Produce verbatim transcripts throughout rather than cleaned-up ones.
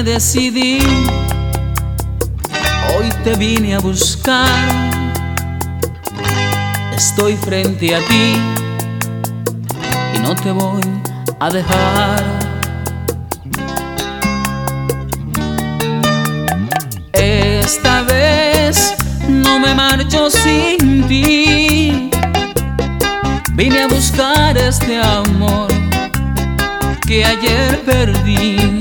decidí, hoy te vine a buscar. Estoy frente a ti y no te voy a dejar. Esta vez no me marcho sin ti. Vine a buscar este amor que ayer perdí.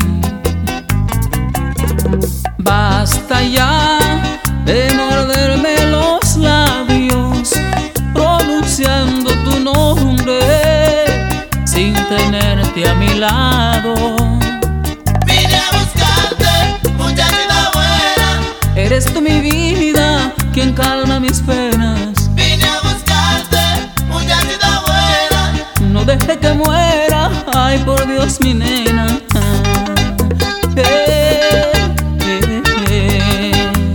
Basta ya de morderme los labios pronunciando tu nombre sin tenerte a mi lado. Vine a buscarte, muchachita buena. Eres tú mi vida, quien calma mis penas. Vine a buscarte, muchachita buena. No deje que muera, ay por Dios mi nena. Eh, eh, eh.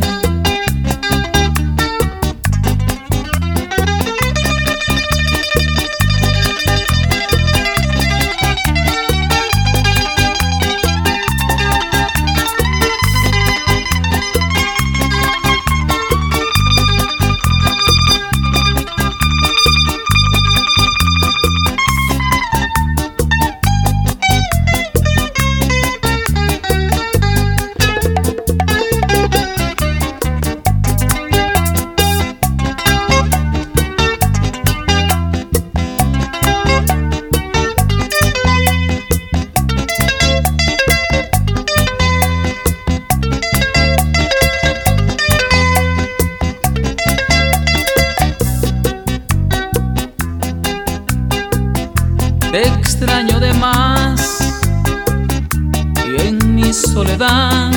Te extraño de más y en mi soledad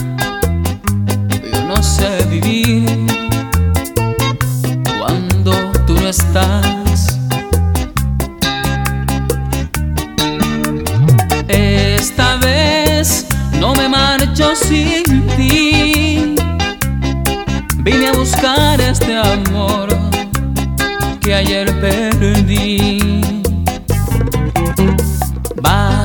yo no sé vivir cuando tú no estás. Esta vez no me marcho sin ti. Vine a buscar este amor que ayer perdí. Bye.